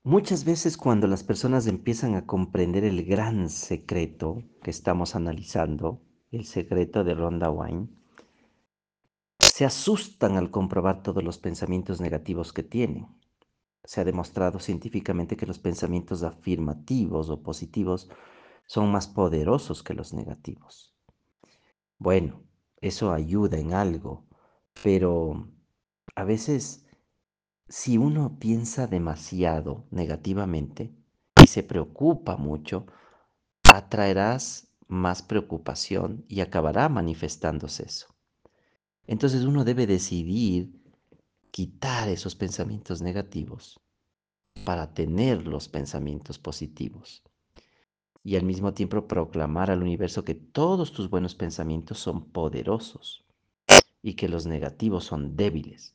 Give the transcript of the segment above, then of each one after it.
Muchas veces cuando las personas empiezan a comprender el gran secreto que estamos analizando, el secreto de Rhonda Wine, se asustan al comprobar todos los pensamientos negativos que tienen. Se ha demostrado científicamente que los pensamientos afirmativos o positivos son más poderosos que los negativos. Bueno, eso ayuda en algo, pero a veces si uno piensa demasiado negativamente y se preocupa mucho, atraerás más preocupación y acabará manifestándose eso. Entonces uno debe decidir quitar esos pensamientos negativos para tener los pensamientos positivos y al mismo tiempo proclamar al universo que todos tus buenos pensamientos son poderosos y que los negativos son débiles.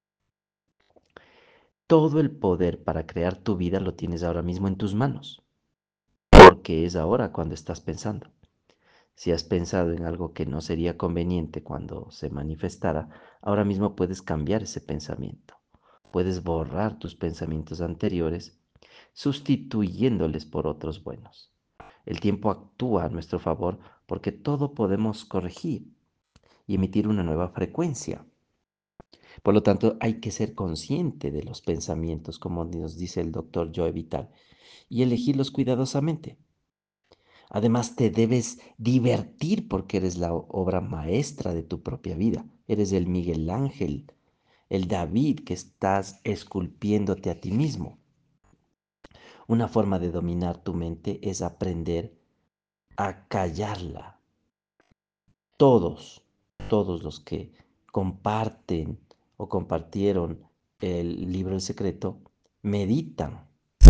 Todo el poder para crear tu vida lo tienes ahora mismo en tus manos, porque es ahora cuando estás pensando. Si has pensado en algo que no sería conveniente cuando se manifestara, ahora mismo puedes cambiar ese pensamiento. Puedes borrar tus pensamientos anteriores, sustituyéndoles por otros buenos. El tiempo actúa a nuestro favor porque todo podemos corregir y emitir una nueva frecuencia. Por lo tanto, hay que ser consciente de los pensamientos, como nos dice el doctor Joe Vital, y elegirlos cuidadosamente. Además, te debes divertir porque eres la obra maestra de tu propia vida. Eres el Miguel Ángel, el David que estás esculpiéndote a ti mismo. Una forma de dominar tu mente es aprender a callarla. Todos, todos los que comparten o compartieron el libro El Secreto, meditan,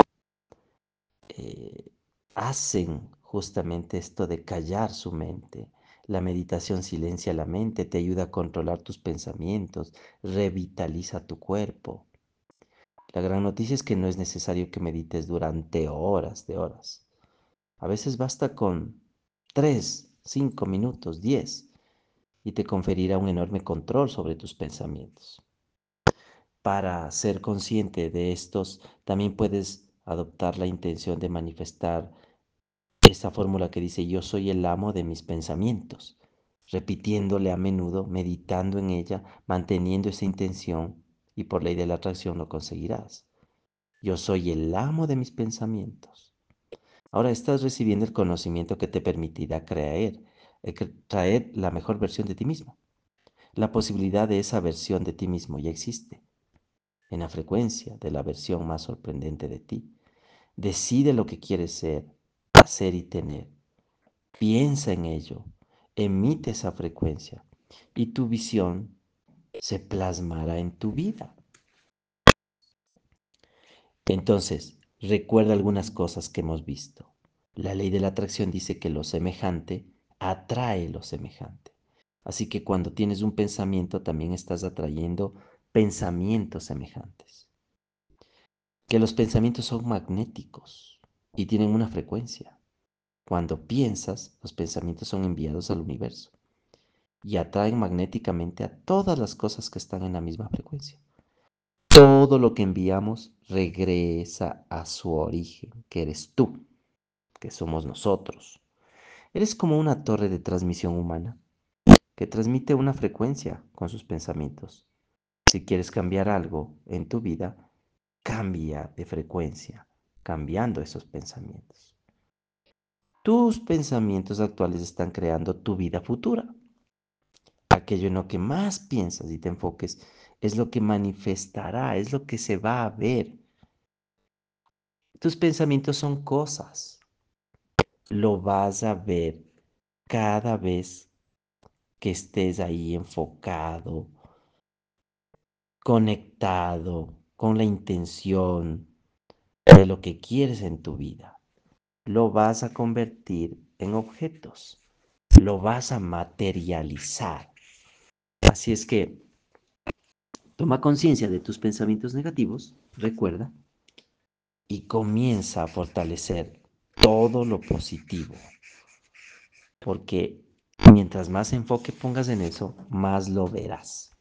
eh, hacen justamente esto de callar su mente. La meditación silencia la mente, te ayuda a controlar tus pensamientos, revitaliza tu cuerpo. La gran noticia es que no es necesario que medites durante horas de horas. A veces basta con 3, 5 minutos, 10, y te conferirá un enorme control sobre tus pensamientos. Para ser consciente de estos, también puedes adoptar la intención de manifestar esa fórmula que dice yo soy el amo de mis pensamientos, repitiéndole a menudo, meditando en ella, manteniendo esa intención y por ley de la atracción lo conseguirás. Yo soy el amo de mis pensamientos. Ahora estás recibiendo el conocimiento que te permitirá traer la mejor versión de ti mismo. La posibilidad de esa versión de ti mismo ya existe en la frecuencia de la versión más sorprendente de ti. Decide lo que quieres ser, hacer y tener. Piensa en ello, emite esa frecuencia y tu visión se plasmará en tu vida. Entonces, recuerda algunas cosas que hemos visto. La ley de la atracción dice que lo semejante atrae lo semejante. Así que cuando tienes un pensamiento también estás atrayendo pensamientos semejantes. Que los pensamientos son magnéticos y tienen una frecuencia. Cuando piensas, los pensamientos son enviados al universo y atraen magnéticamente a todas las cosas que están en la misma frecuencia. Todo lo que enviamos regresa a su origen, que eres tú, que somos nosotros. Eres como una torre de transmisión humana que transmite una frecuencia con sus pensamientos. Si quieres cambiar algo en tu vida, cambia de frecuencia, cambiando esos pensamientos. Tus pensamientos actuales están creando tu vida futura. Aquello en lo que más piensas y te enfoques es lo que manifestará, es lo que se va a ver. Tus pensamientos son cosas. Lo vas a ver cada vez que estés ahí enfocado, conectado con la intención de lo que quieres en tu vida. Lo vas a convertir en objetos. Lo vas a materializar. Así es que toma conciencia de tus pensamientos negativos, recuerda, y comienza a fortalecer todo lo positivo, porque mientras más enfoque pongas en eso, más lo verás.